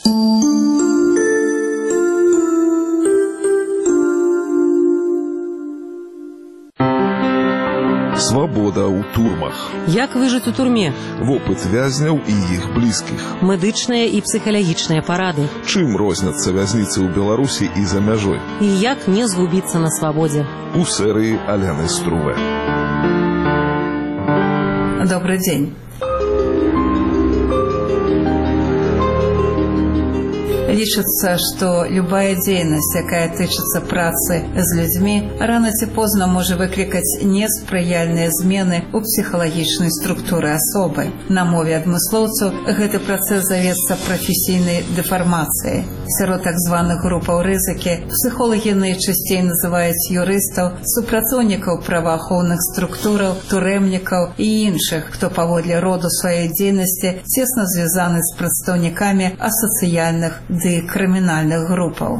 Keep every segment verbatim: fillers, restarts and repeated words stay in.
Свабода ў турмах. Як выжыць у турме? Вопыт вязняў і іх блізкіх. Медычныя і псіхалагічныя парады. Чым розняцца вязніцы ў Беларусі і за мяжой? І як не згубіцца на свабодзе? У серыі Аляны Струве. Добрый день. Лічыцца, што любая дзейнасць, якая тычыцца працы з людзьмі, рана ці позна можа выклікаць неспрыяльныя змены ў псіхалагічнай структуры асобы. На мове адмыслоўцаў гэты працэс завецца прафесійнай дэфармацыяй. Сярод так званых групаў рызыкі псіхолагі найчасцей называюць юрыстаў, супрацоўнікаў праваахоўных структураў, турэмнікаў і іншых, хто паводле роду сваёй дзейнасці цесна звязаны з прадстаўнікамі асацыяльных ды крымінальных групаў.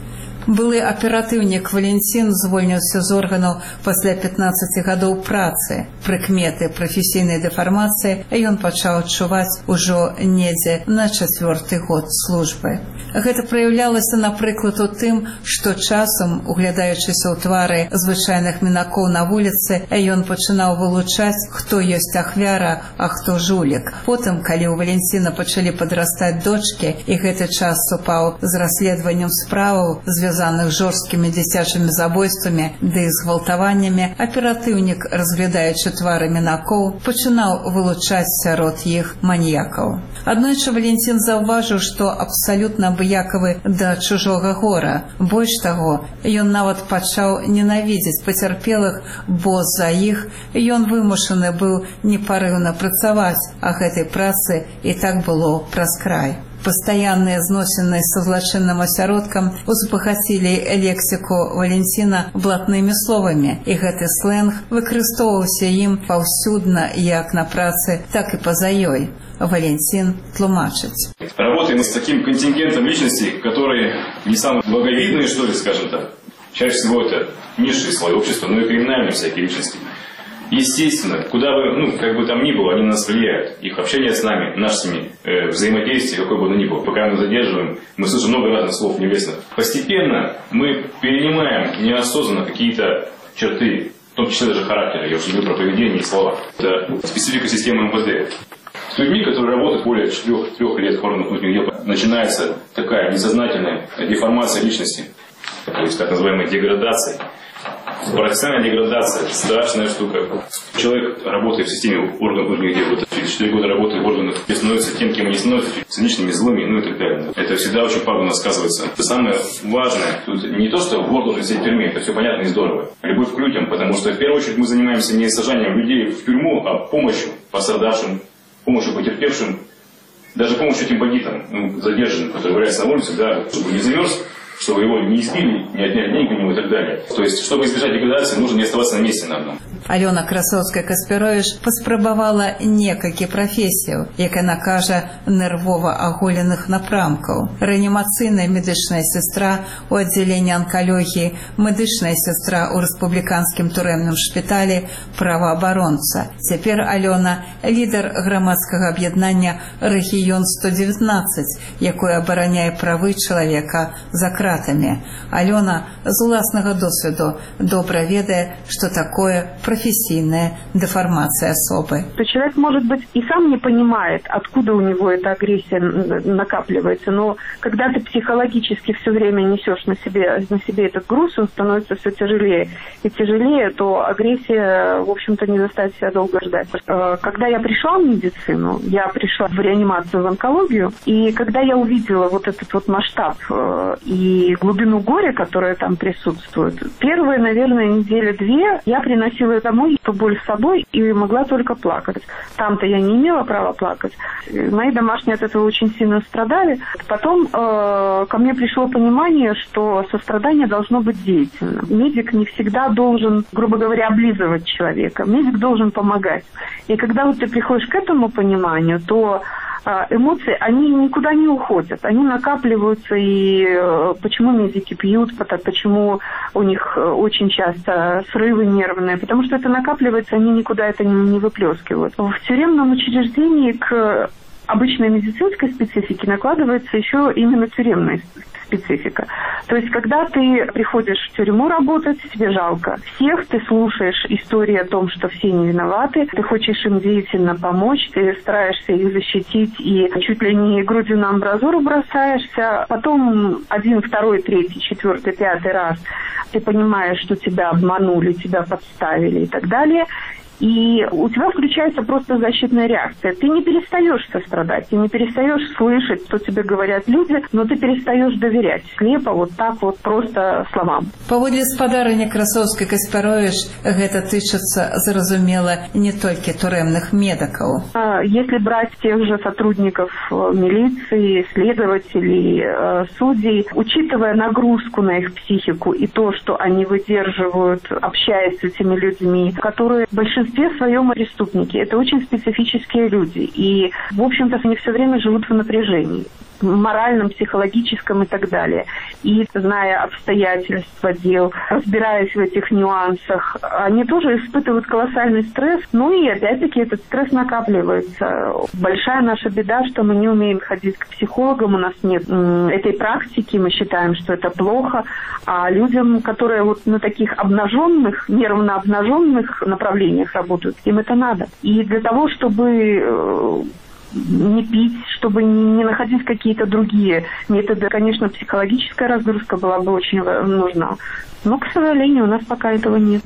Былы аператыўнік Валенцін звольніўся з органаў пасля пятнаццаці гадоў працы. Прыкметы прафесійнай дэфармацыі ён пачаў адчуваць ужо недзе на чацвёрты год службы. Гэта праяўлялася, напрыклад, у тым, што часам, углядаючыся ў твары звычайных мінакоў на вуліцы, ён пачынаў вылучаць, хто ёсць ахвяра, а хто жулік. Потым, калі ў Валенціна пачалі падрастаць дочкі, і гэты час супаў з расследаваннем справаў, звязаных з жорсткімі дзіцячымі забойствамі ды згвалтаваннямі, аператыўнік, разглядаючы твары мінакоў, пачынаў вылучаць сярод іх маньякаў. Аднойчы Валентін заўважыў, што абсалютна абыякавы да чужога гора. Больш таго, ён нават пачаў ненавідзець пацярпелых, бо за іх ён вымушаны быў непарыўна працаваць, а гэтай працы і так было праз край. Пастаянныя зносіны са злачынным асяродкам узбагацілі лексіку Валенціна блатнымі словамі, і гэты сленг выкарыстоўваўся ім паўсюдна як на працы, так і па-за ёй. Валентин тлумачить. Работаем с таким контингентом личностей, которые не самые благовидные, что ли, скажем так. Чаще всего это низший слой общества, но и криминальные всякие личности. Естественно, куда бы, ну, как бы там ни было, они на нас влияют. Их общение с нами, нашими э, взаимодействие, какое бы оно ни было. Пока мы задерживаем, мы слышим много разных слов невестных. Постепенно мы перенимаем неосознанно какие-то черты, в том числе даже характера, я уже говорю про поведение и слова. Это специфика системы эм вэ дэ. С людьми, которые работают более четырех лет в органах внутренних дел, начинается такая несознательная деформация личности, то есть так называемая деградация. Профессиональная деградация – страшная штука. Человек, работая в системе органов внутренних дел, через четыре года работы в органах, становится тем, кем они становятся, циничными, злыми, ну и так далее. Это всегда очень пагубно сказывается. Самое важное тут не то, что вор должен сидеть в тюрьме, это все понятно и здорово. Любовь к людям, потому что в первую очередь мы занимаемся не сажанием людей в тюрьму, а помощью пострадавшим, помощью потерпевшим, даже помощью этим бандитам, ну, задержанным, которые валяются на улице, да, чтобы не замерз, чтобы его не избили, не отняли денег у него и так далее. То есть, чтобы избежать деградации, нужно не оставаться на месте на одном. Алёна Красовская-Каспіровіч паспрабавала некалькі прафесіяў, як яна кажа, нервова аголеных напрамкаў. Рэанімацыйная медычная сестра ў аддзяленні анкалогіі, медычная сестра ў рэспубліканскім турэмным шпіталі, праваабаронца. Цяпер Алёна лідар грамадскага аб'яднання «Рэгіён сто дзевятнаццаць», якое абараняе правы чалавека за кратамі. Алёна з уласнага досведу добра ведае, што такое профессийная деформация особы. Человек, может быть, и сам не понимает, откуда у него эта агрессия накапливается, но когда ты психологически все время несешь на себе, на себе этот груз, он становится все тяжелее и тяжелее, то агрессия, в общем-то, не заставит себя долго ждать. Когда я пришла в медицину, я пришла в реанимацию, в онкологию, и когда я увидела вот этот вот масштаб и глубину горя, которая там присутствует, первые, наверное, недели-две я приносила домой эту боль с собой и могла только плакать. Там-то я не имела права плакать. Мои домашние от этого очень сильно страдали. Потом э, ко мне пришло понимание, что сострадание должно быть деятельным. Медик не всегда должен, грубо говоря, облизывать человека. Медик должен помогать. И когда вот ты приходишь к этому пониманию, то эмоции, они никуда не уходят, они накапливаются, и почему медики пьют, почему у них очень часто срывы нервные, потому что это накапливается, они никуда это не выплескивают. В тюремном учреждении к обычной медицинской специфики накладывается еще именно тюремная специфика. То есть, когда ты приходишь в тюрьму работать, тебе жалко всех, ты слушаешь истории о том, что все не виноваты, ты хочешь им деятельно помочь, ты стараешься их защитить и чуть ли не грудью на амбразуру бросаешься. Потом один, второй, третий, четвертый, пятый раз ты понимаешь, что тебя обманули, тебя подставили и так далее. И у тебя включается просто защитная реакция. Ты не перестаешь сострадать, ты не перестаешь слышать, что тебе говорят люди, но ты перестаешь доверять слепо, вот так вот просто словам. Паводле спадарыні Красовскай Каспяровіч, гэта тычыцца, зразумела, не только тюремных медиков. Если брать тех же сотрудников милиции, следователей, судей, учитывая нагрузку на их психику и то, что они выдерживают, общаясь с этими людьми, которые в большинстве в своем преступники. Это очень специфические люди. И, в общем-то, они все время живут в напряжении. Моральном, психологическом и так далее. И, зная обстоятельства дел, разбираясь в этих нюансах, они тоже испытывают колоссальный стресс. Ну и, опять-таки, этот стресс накапливается. Большая наша беда, что мы не умеем ходить к психологам, у нас нет этой практики, мы считаем, что это плохо. А людям, которые вот на таких обнаженных, нервно обнаженных направлениях работают, им это надо. И для того, чтобы не пить, чтобы не находить какие-то другие методы. Конечно, психологическая разгрузка была бы очень нужна. Но, к сожалению, у нас пока этого нет.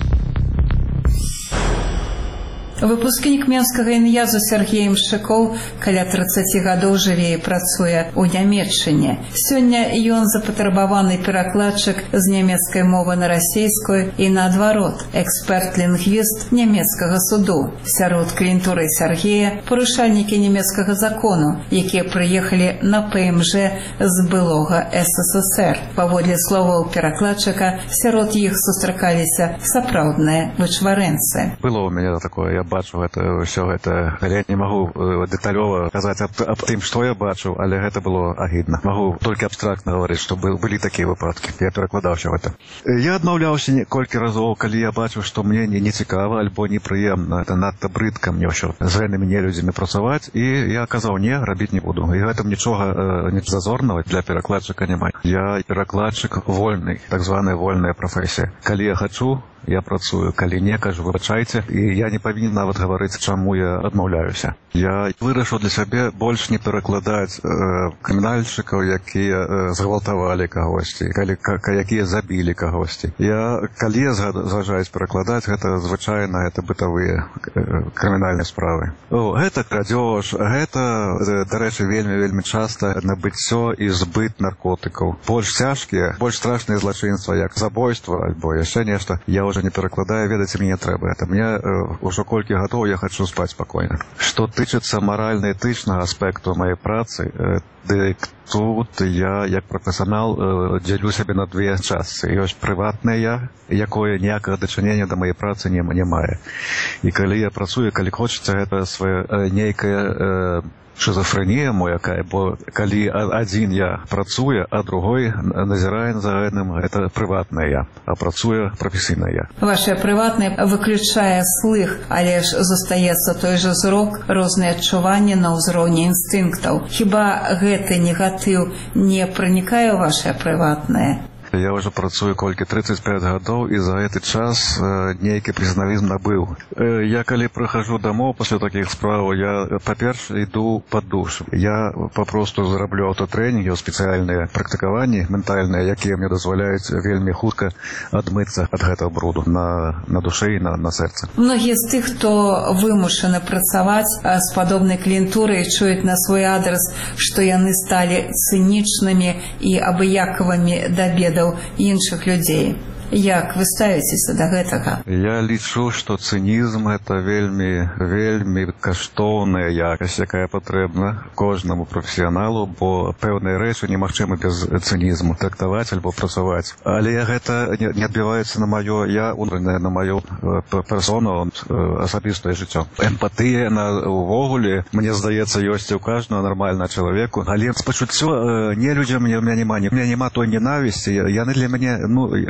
Выпускнік Менскага ін'язу Сергей Мшыкоў каля трыццаці гадоў жыве і працуе ў Нямецчыне. Сёння ён запатрабаваны перакладчык з нямецкай мовы на расейскую і наадварот, эксперт-лінгвіст нямецкага суду. Сярод кліентуры Сергея парушальнікі нямецкага закону, якія прыехалі на ПМЖ з былога СССР. Паводле словаў перакладчыка, сярод іх сустракаліся сапраўдныя вычварэнцы. Было у меня такое, я бачу гэта ўсё гэта, але я не магу дэталёва казаць аб, аб тым, што я бачыў, але гэта было агідна. Магу толькі абстрактна гаварыць, што былі такія выпадкі. Я перакладаў ўсё гэта. Я адмаўляўся некалькі разоў, калі я бачыў, што мне не, не цікава альбо непрыемна. Гэта надта брыдка мне ўсё з гэтымі нелюдзямі працаваць, і я казаў, не, рабіць не буду. І гэтым нічога не зазорнага для перакладчыка няма. Я перакладчык вольны, так званая вольная прафесія. Калі я хачу, я працую, калі не, кажу, выбачайце, і я не павінен нават гаварыць, чаму я адмаўляюся. Я вырашыў для сябе больш не перакладаць э, крымінальшчыкаў, якія э, згвалтавалі кагосьці, калі, к, якія забілі кагосьці. Я, калі я зважаюсь перакладаць, гэта звычайна, гэта бытавыя э, крымінальныя справы. О, гэта крадзеж, гэта, э, дарэчы, вельмі-вельмі часта набыццё і збыт наркотыкаў. Больш цяжкія, больш страшныя злачынства, як забойства альбо яшчэ нешта, я уже не перакладаю, ведаце, мне не трэба. Это мне э, ўжо колькі гадоў я хачу спаць спакойна. Што тычыцца маральна-этычнага аспекту маёй працы, э, дык тут я, як прафесіянал, э, дзелю сябе на две частцы. Ёсць прыватнае я, якое ніякага дачынення да маёй працы не, не мае. І калі я працую, калі хочацца, гэта свая э, нейкая э, шизофренія моя, бо калі адзін я працуе, а другой назірае за гэтым, гэта прыватнае я, а працуе прафесійнае я. Ваше прыватнае выключае слых, але ж застаецца той жа зрок, розныя адчуванні на ўзроўні інстынктаў. Хіба гэты негатыў не пранікае ў ваше прыватнае? Я уже працую колькі тридцать пять гадоў, і за гэты час э, нейкі прафесіяналізм набыў. Э, я калі прыхожу домой пасля такіх справаў, я, па-перше, іду пад душ. Я папросту зараблю аўтатрэнінгі, спецыяльныя практыкаванні ментальныя, якія мне дазваляюць вельмі хутка адмыцца ад гэтага бруду на, на душы і на, на сэрцы. Многія з тых, хто вымушаны працаваць з падобнай кліентурай, чуюць на свой адрес, што яны сталі цынічнымі і абыякавымі да бедаў іншых людзей. Як вы ставіцеся да гэтага? Я лічу, што цынізм гэта вельмі, вельмі каштоўная якасць, якая патрэбна кожнаму прафесіяналу, бо пэўныя рэчы немагчыма без цынізму трактаваць альбо працаваць. Але гэта не, не адбіваецца на маё я, на маю персону, асабістае жыццё. Эмпатыя на увогуле, мне здаецца, ёсць у кожнага нармальнага чалавеку, але спачуццё не людзям у мяне няма, у мяне няма той ненавісці, яны для мяне, ну, быць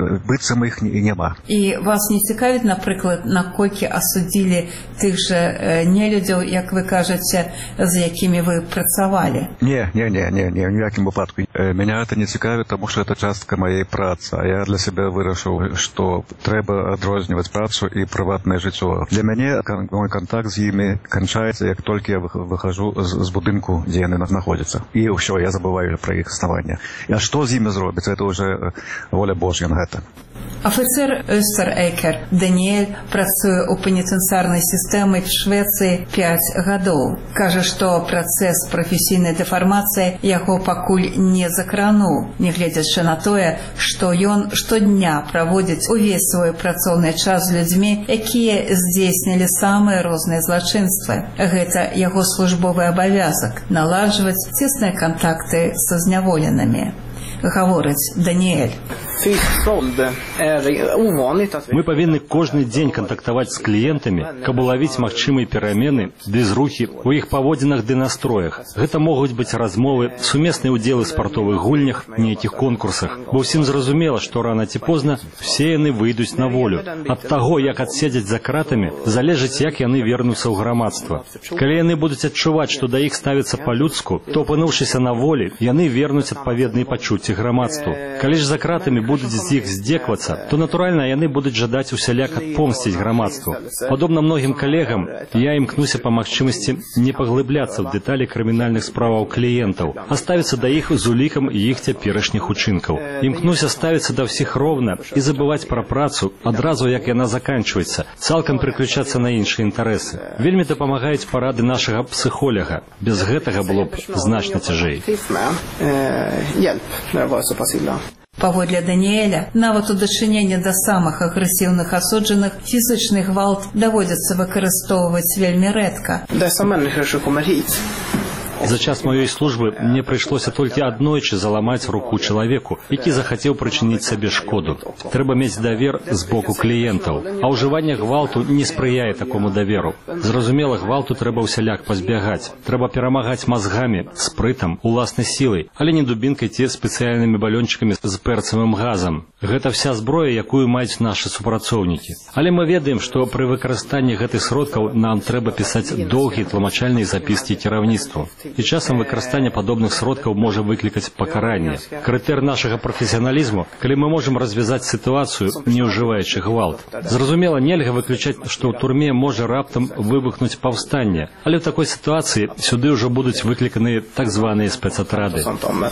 самих і нема. І вас не цікавить, наприклад, наколькі осудили тих же нелюдів, як ви кажете, з якими ви працювали? Ні, ні, ні, ні, ні, в ніякому випадку. Мене це не цікавить, тому що це частка моєї праці. А я для себе вирішив, що треба відрізнювати працю і приватне життя. Для мене мій контакт з ними кінчається, як тільки я виходжу з будинку, де вони знаходяться. І все, я забуваю про їх існування. А що з ними зробить, це вже воля Божа на це. Офіцер Österreicher Даніель працює у пенітенціарній системі в Швеції п'ять років. Каже, що процес професійної деформації його пакуль не закранув, не глядячи на те, що він щодня проводить увесь свій працівний час з людьми, які здійснили самі різні злочинства. Це його службовий обов'язок – наладжувати тісні контакти з зневоленими. Говорить Даніель. Мы повинны каждый день контактовать с клиентами, каб уловить магчымыя перамены, дызрухі у іх паводзінах ды настроях. Гэта могуць быць размовы, сумесныя ўдзелы ў спартовых гульнях, нейкіх конкурсах. Бо ўсім зразумела, што рана ці позна все яны выйдуць на волю. Ад таго, як адседзяць за кратамі, залежыць, як яны вернуцца ў грамадства. Калі яны будуць адчуваць, што да іх ставіцца па-людску, то, апынуўшыся на волі, яны вернуць адпаведныя пачуцці грамадству. Калі ж за кратамі будуць з іх здзеквацца, то, натуральна, яны будуць жадаць усяляк адпомсціць грамадству. Падобна многім калегам, я імкнуся па магчымасці не паглыбляцца ў дэталі крымінальных справаў кліентаў, а ставіцца да іх з улікам іх цяперашніх учынкаў. Імкнуся ставіцца да ўсіх роўна і забываць пра працу адразу, як яна заканчваецца, цалкам прыключацца на іншыя інтарэсы. Вельмі дапамагаюць парады нашага псіхолага. Без гэтага было б значна цяжэй. Паводле Даніэля, нават у дачыненні да самых агрэсіўных асуджаных фізычны гвалт даводзіцца выкарыстоўваць вельмі рэдка. За час маёй службы мне прыйшлося толькі аднойчы заламаць руку чалавеку, які захацеў прычыніць сабе шкоду. Трэба мець давер з боку кліентаў, а ўжыванне гвалту не спрыяе такому даверу. Зразумела, гвалту трэба ўсяляк пазбягаць. Трэба перамагаць мазгамі, спрытам, уласнай сілай, але не дубінкай ці спецыяльнымі балёнчыкамі з пэрцавым газам. Гэта вся зброя, якую маюць нашы супрацоўнікі. Але мы ведаем, што пры выкарыстанні гэтых сродкаў нам трэба пісаць доўгія тлумачальныя запіскі кіраўніцтву. І часам выкарыстанне падобных сродкаў можа выклікаць пакаранне. Крытэр нашага прафесіяналізму, калі мы можам развязаць сітуацыю, не ўжываючы гвалт. Зразумела, нельга выключаць, што ў турме можа раптам выбухнуць паўстанне, але ў такой сітуацыі сюды ўжо будуць выкліканыя так званыя спецатрады.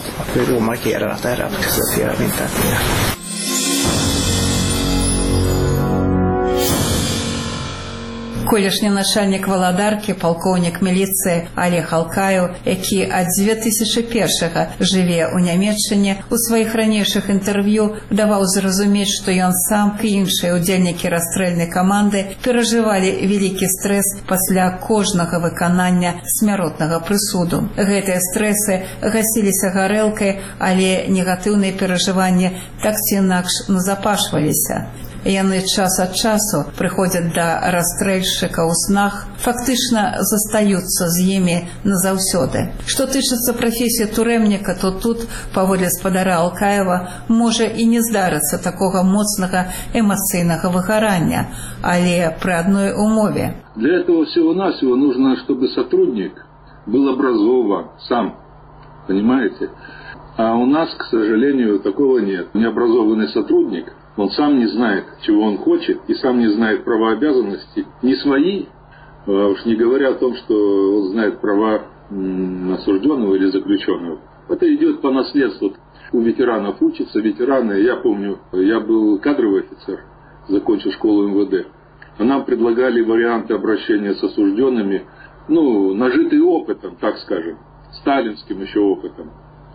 Колішні начальнік Валадаркі, палкоўнік міліцыі Олег Алкаев, які ад дзве тысячы першага жыве ў Нямецчыне, у сваіх ранейшых інтэрв'ю даваў зразумець, што ён сам і іншыя ўдзельнікі расстрэльнай каманды перажывалі вялікі стрэс пасля кожнага выканання смяротнага прысуду. Гэтыя стрэсы гасіліся гарэлкай, але негатыўныя перажыванні так ці інакш назапашваліся. Яны час ад часу прыходзяць да расстрэльшчыка ў снах, фактычна застаюцца з імі назаўсёды. Што тычыцца прафесіі турэмніка, то тут, паводле спадара Алкаева, можа і не здарыцца такога моцнага эмацыйнага выгарання, але пры адной умове. Для этого всего-навсего нужно, чтобы сотрудник был образован сам, понимаете? А у нас, к сожалению, такого нет. Необразованный сотрудник, он сам не знает, чего он хочет, и сам не знает права и обязанности, не свои, а уж не говоря о том, что он знает права осужденного или заключенного. Это идет по наследству. У ветеранов учатся, ветераны, я помню, я был кадровый офицер, закончил школу эм вэ дэ. А нам предлагали варианты обращения с осужденными, ну, нажитые опытом, так скажем, сталинским еще опытом,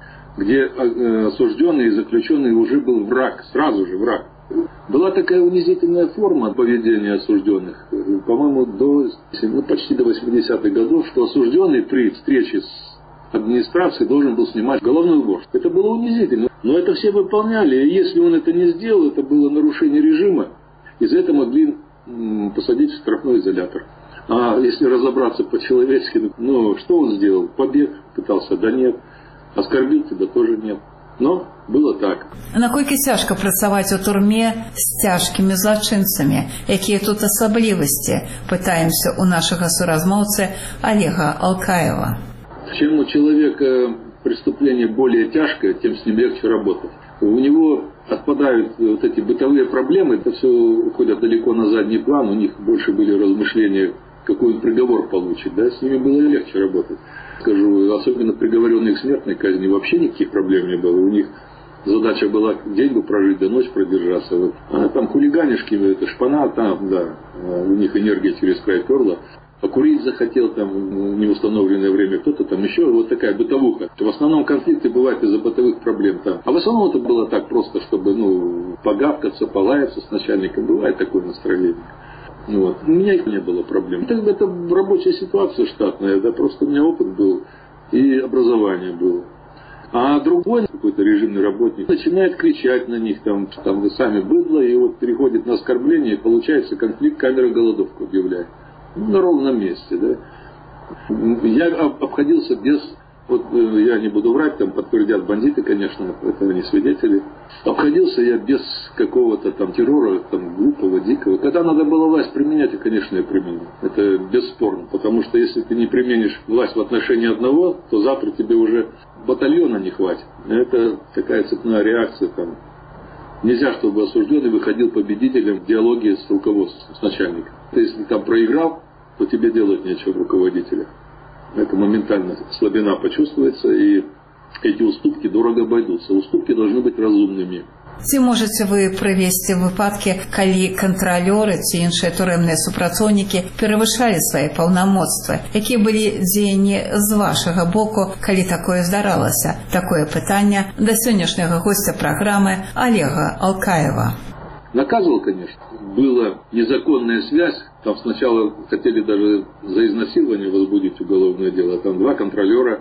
где осужденный и заключенный уже был враг, сразу же враг. Была такая унизительная форма поведения осужденных, по-моему, до, ну, почти до восьмидесятых годов, что осужденный при встрече с администрацией должен был снимать головной убор. Это было унизительно, но это все выполняли, и если он это не сделал, это было нарушение режима, и за это могли посадить в штрафной изолятор. А если разобраться по-человечески, ну, что он сделал? Побег пытался? Да нет. Оскорбил тебя? Тоже нет. Но было так. Наколькі цяжка працаваць у турме з цяжкімі злачынцамі? Якія тут асаблівасці? Пытаемся у нашага суразмоўцы Олега Алкаева. Чем у человека преступление более тяжкое, тем с ним легче работать. У него отпадают вот эти бытовые проблемы, это все уходят далеко на задний план, у них больше были размышления, какой он приговор получит, да, с ними было легче работать. Скажу, особенно приговоренные к смертной казни вообще никаких проблем не было, у них задача была день бы прожить, да ночь продержаться. Вот. А там хулиганишки, это шпана, там, да, у них энергия через край перла. Покурить захотел там в неустановленное время кто-то там еще, вот такая бытовуха. В основном конфликты бывают из-за бытовых проблем там. А в основном это было так просто, чтобы, ну, погавкаться, полаяться с начальником. Бывает такое настроение. Вот. У меня не было проблем. Это, это рабочая ситуация штатная, да, просто у меня опыт был и образование было. А другой какой-то режимный работник начинает кричать на них, там, там вы сами быдло, и вот переходит на оскорбление, и получается конфликт, камера голодовку объявляет. Ну, на ровном месте, да. Я обходился без, вот я не буду врать, там подтвердят бандиты, конечно, это не свидетели. Обходился я без какого-то там террора, там глупого, дикого. Когда надо было власть применять, я, конечно, я применил. Это бесспорно, потому что если ты не применишь власть в отношении одного, то завтра тебе уже батальона не хватит. Это такая цепная реакция там. Нельзя, чтобы осужденный выходил победителем в диалоге с руководством, с начальником. Если там проиграл, то тебе делать нечего руководителя. Это моментально слабина почувствуется, и эти уступки дорого обойдутся. Уступки должны быть разумными. Ці можете вы прывесці выпадкі, калі кантралёры ці іншыя турэмныя супрацоўнікі перавышалі свае паўнамоцтвы? Якія былі дзеянні з вашага боку, калі такое здаралася? Такое пытанне да сённяшняга гостя праграмы Олега Алкаева. Наказывал, конечно. Была незаконная связь. Там сначала хотели даже за изнасилование возбудить уголовное дело. Там два контролера,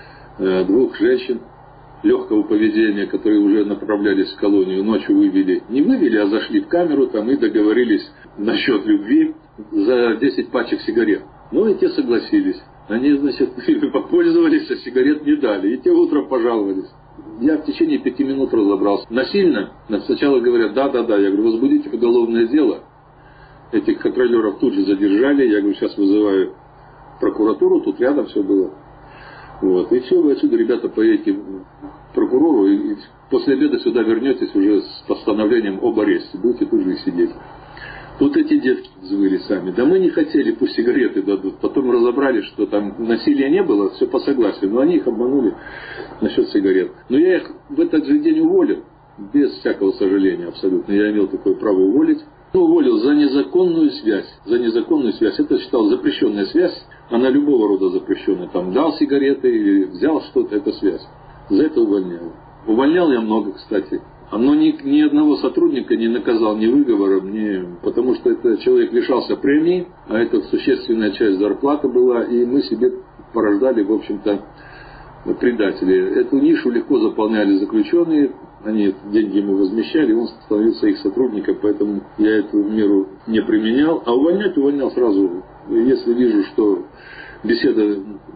двух женщин легкого поведения, которые уже направлялись в колонию, ночью вывели. Не вывели, а зашли в камеру там и договорились насчет любви за десять пачек сигарет. Ну и те согласились. Они, значит, попользовались, а сигарет не дали. И те утром пожаловались. Я в течение пяти минут разобрался. Насильно. Сначала говорят, да-да-да. Я говорю, возбудите уголовное дело. Этих контролеров тут же задержали. Я говорю, сейчас вызываю прокуратуру. Тут рядом все было. Вот. И все, вы отсюда, ребята, поедете к прокурору. И после обеда сюда вернетесь уже с постановлением об аресте. Будете тут же и сидеть. Вот эти детки взвыли сами. Да мы не хотели, пусть сигареты дадут. Потом разобрали, что там насилия не было, все по согласию. Но они их обманули насчет сигарет. Но я их в этот же день уволил. Без всякого сожаления абсолютно. Я имел такое право уволить. Ну, уволил за незаконную связь. За незаконную связь. Это считал запрещенная связь. Она любого рода запрещенная. Там дал сигареты или взял что-то, это связь. За это увольнял. Увольнял я много, кстати. Но ни, ни одного сотрудника не наказал ни выговором, ни... потому что этот человек лишался премии, а это существенная часть зарплаты была, и мы себе порождали, в общем-то, предателей. Эту нишу легко заполняли заключенные, они деньги ему возмещали, он становился их сотрудником, поэтому я эту меру не применял, а увольнять увольнял сразу. Если вижу, что беседа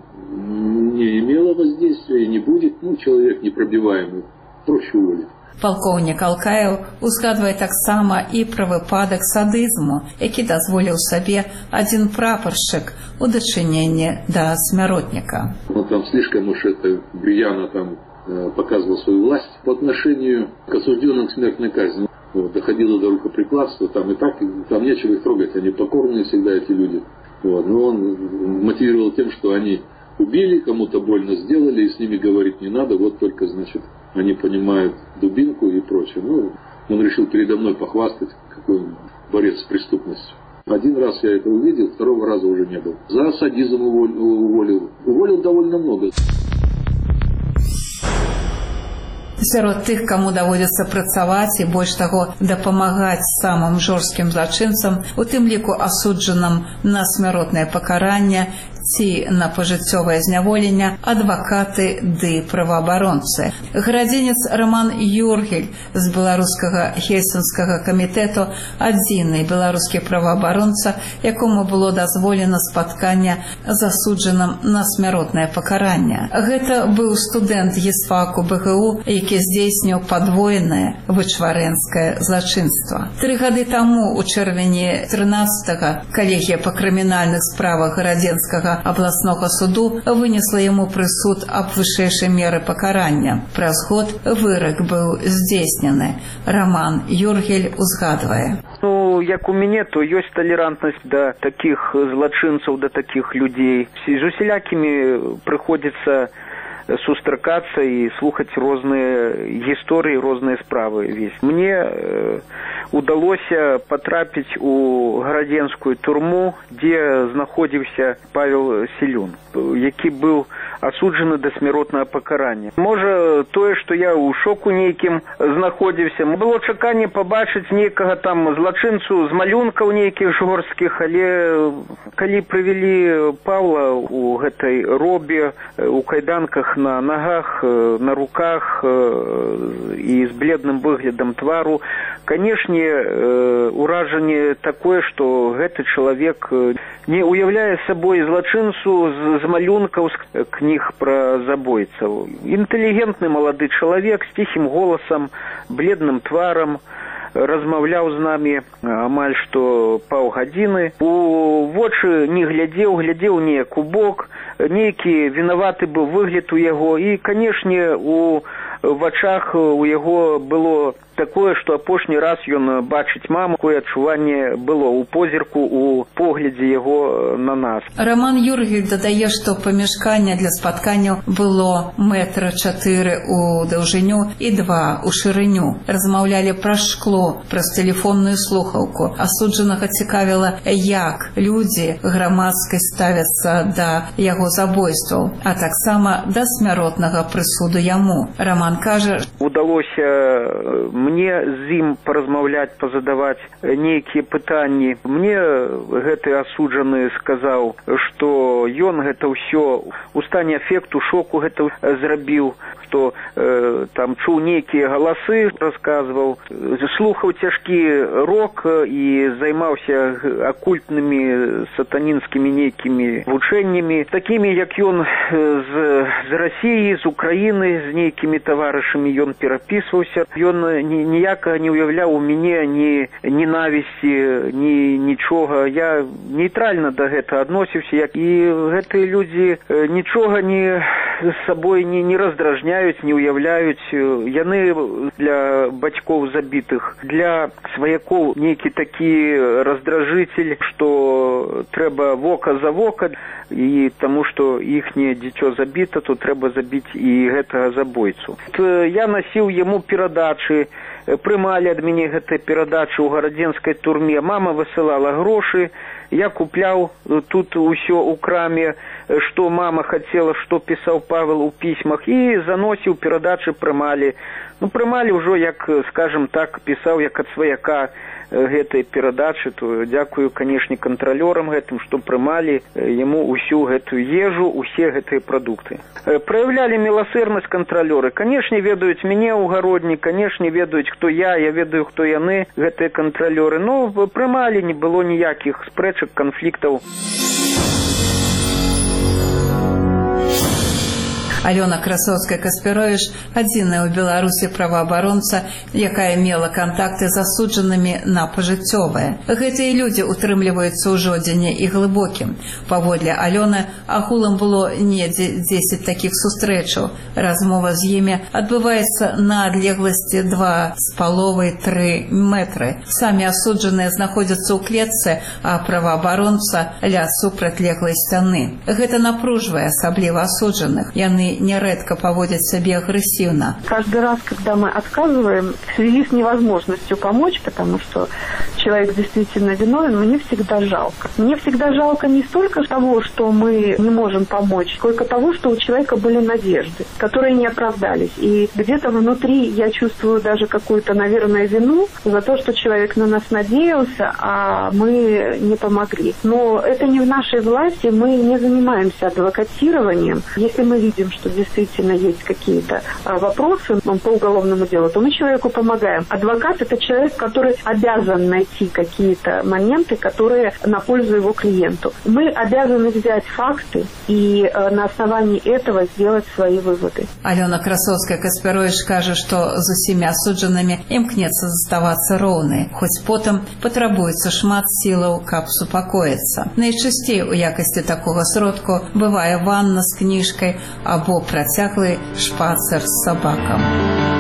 не имела воздействия и не будет, ну, человек непробиваемый, проще уволить. Палкоўнік Алкаев узгадвае таксама і пра выпадак садызму, які дазволіў сабе адзін прапаршчык у дачыненні да смяротніка. Он там слишком уж это брьяно там показывал свою власть по отношению к осужденным к смертной казни. Вот, доходило до рукоприкладства, там и так, там нечего их трогать, они покорные всегда эти люди. Вот, но он мотивировал тем, что они убили, кому-то больно сделали, и с ними говорить не надо, вот только, значит, они понимают дубинку и прочее. Ну, он решил передо мной похвастать, какой он борец с преступностью. Один раз я это увидел, второго раза уже не был. За садизм уволил. Уволил довольно много. Сярод тых, каму даводзіцца працаваць і больш таго дапамагаць самым жорсткім злачынцам, у тым ліку асуджаным на смяротнае пакаранне, ці на пажыццёвае зняволенне адвакаты ды праваабаронцы. Гарадзенец Роман Юргель з беларускага Хельсінскага камітэту адзіны беларускі праваабаронца, якому было дазволена спатканне з асуджаным на смяротнае пакаранне. Гэта быў студэнт ЕСФАКу БГУ, які здзейсніў падвойнае вычварэнскае злачынства. Тры гады таму, у чэрвені трынаццатага, калегія па крымінальных справах Гарадзенскага абласнога суду вынесла яму прысуд аб вышэйшай меры пакарання. Праз год вырак быў здзейснены. Роман Юргель узгадвае. Ну, як у мяне, то ёсць талерантнасць да такіх злачынцаў, да такіх людзей. З усялякімі прыходзіцца сустракацца і слухаць розныя гісторыі, розныя справы весь. Мне э, удалося патрапіць у гарадзенскую турму, дзе знаходзіўся Павел Селюн, які быў асуджаны да смяротнага пакарання. Можа, тое, што я ў шоку нейкім знаходзіўся, было чаканне пабачыць нейкага там злачынцу з малюнкаў нейкіх жорсткіх, але калі прывялі Павла у гэтай робе, у кайданках на ногах, на руках і з бледным выглядам твару, канешне, уражанне такое, што гэты чалавек не уяўляе сабой злачынцу з малюнкаў з кніг пра забойцаў. Інтэлігентны малады чалавек з ціхім голасам, бледным тварам, размаўляў з намі амаль што паўгадзіны. У вочы не глядзеў, глядзеў неяк у бок, нейкі вінаваты быў выгляд у яго, і, канешне, у вачах у яго было такое, што апошні раз ён бачыць маму, такое адчуванне было ў позірку, у поглядзе яго на нас. Роман Юргель дадае, што памяшканне для спатканняў было метра чатыры ў даўжыню і два ў шырыню. Размаўлялі пра шкло, праз тэлефонную слухаўку. Асуджанага цікавіла, як людзі грамадскай ставяцца да яго забойстваў, а таксама да смяротнага прысуду яму. Роман кажа, удалося мне з ім паразмаўляць, пазадаваць нейкія пытанні. Мне гэты асуджаны сказаў, што ён гэта ўсё у стане афекту, шоку гэта зрабіў, што э, там чуў нейкія галасы, расказваў, слухаў цяжкі рок і займаўся акультнымі сатанінскімі нейкімі вучэннямі, такімі, як ён з, з Расіі, з Украіны, з нейкімі таварышамі ён перапісваўся. Ён ніяка не ўяўляў у мяне ні ненавісці, ні нічога. Я нейтральна да гэта адносіўся, як і гэтыя людзі нічога не з сабой не, не раздражняюць, не ўяўляюць. Яны для бацькоў забітых, для сваякоў нейкі такі раздражитель, што трэба вока за вока, і таму што іхняе дзіцё забіта, то трэба забіць і гэтага забойцу. Я насіў яму перадачы, прымалі ад мяне гэтыя перадачы ў гарадзенскай турме. Мама высылала грошы, я купляў тут усё ў краме, што мама хацела, што пісаў Павел у пісьмах, і заносіў перадачы, прымалі. Ну, прымалі ўжо, як, скажем так, пісаў, як ад сваяка гэтай перадачы, то дзякую, канешне, кантралёрам гэтым, што прымалі яму ўсю гэтую ежу, усе гэтыя прадукты. Праяўлялі міласэрнасць кантралёры. Канешне, ведаюць мяне ў гародні, канешне, ведаюць, хто я, я ведаю, хто яны, гэтыя кантралёры. Ну, прымалі, не было ніякіх спрэчак, канфліктаў. Алёна Красовская-Каспяровіч адзіная ў Беларусі праваабаронца, якая мела кантакты з асуджанымі на пажыццёвае. Гэтыя людзі утрымліваюцца ў жодзіне і глыбокім. Паводле Алёны, агулам было недзе дзесяць такіх сустрэчаў. Размова з імі адбываецца на адлегласці два з паловай тры метры. Самі асуджаныя знаходзяцца ў клетцы, а праваабаронца ля супрацьлеглай сцяны. Гэта напружвае асабліва асуджаных. Яны яны нярэдка паводзяць сябе агрэсіўна. Каждый раз, когда мы отказываем в связи с невозможностью помочь, потому что человек действительно виновен, мне всегда жалко. Мне всегда жалко не столько того, что мы не можем помочь, сколько того, что у человека были надежды, которые не оправдались. И где-то внутри я чувствую даже какую-то, наверное, вину за то, что человек на нас надеялся, а мы не помогли. Но это не в нашей власти, мы не занимаемся адвокатированием. Если мы видим, что действительно есть какие-то вопросы по уголовному делу, то мы человеку помогаем. Адвокат – это человек, который обязан найти какие-то моменты, которые на пользу его клиенту. Мы обязаны взять факты и на основании этого сделать свои выводы. Алена Красовская-Каспярович кажа, што з усімі асуджанымі імкнецца заставацца роўнай, хоць потым патрабуецца шмат сілаў, каб супакоіцца. Найчасцей у якасці такога сродку бывае ванна з кніжкай або працяглы шпацыр з сабакам.